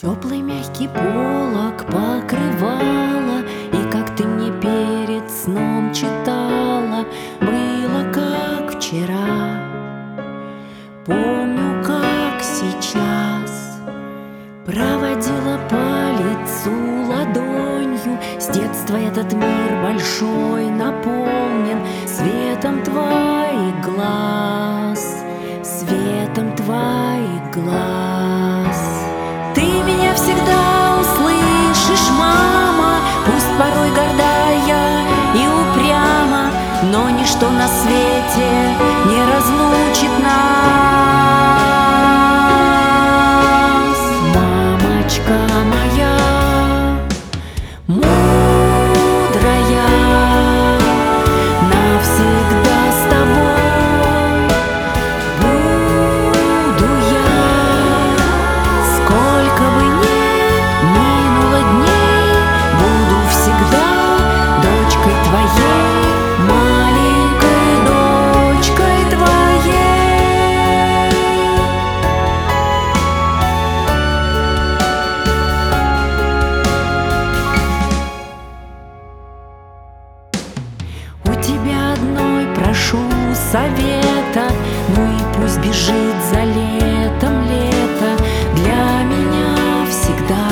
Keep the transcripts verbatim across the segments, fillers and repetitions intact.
Теплый мягкий полог покрывала, и как ты мне перед сном читала, было как вчера, помню как сейчас. Проводила по лицу ладонью, с детства этот мир большой наполнен светом твоих глаз, светом твоих глаз. Ты меня всегда услышишь, мама, пусть порой гордая и упряма, но ничто на свете не разлучит нас. Мамочка моя мудрая, навсегда с тобой буду я. Сколько бы ни минуло дней, буду всегда дочкой твоей, маленькой дочкой твоей. У тебя одной прошу совета, ну и пусть бежит за летом лето. Для меня всегда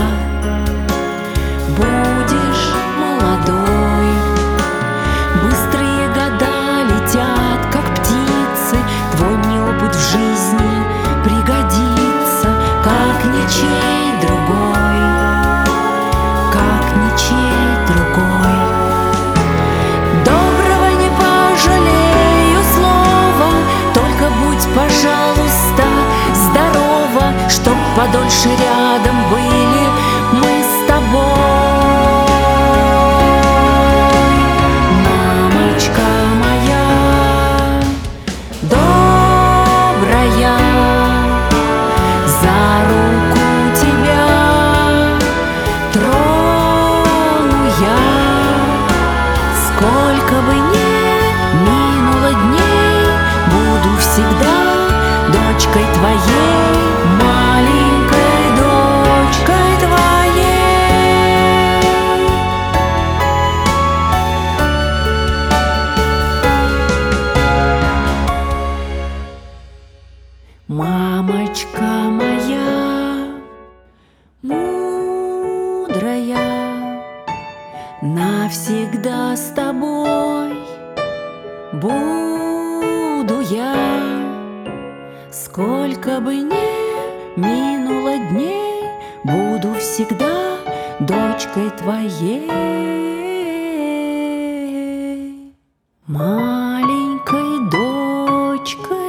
будешь молодой. Быстрые года летят, как птицы, твой мне опыт в жизни пригодится, как ничей другой, как ничей другой. Доброго не пожалею слова, только будь, пожалуйста, здорова, чтоб подольше рядом были мы с тобой. Мамочка моя добрая, за руку тебя трону я. Сколько бы ни минуло дней, буду всегда дочкой твоей, маленькой дочкой твоей. Мамочка моя мудрая, навсегда с тобой буду я. Сколько бы ни минуло дней, буду всегда дочкой твоей, маленькой дочкой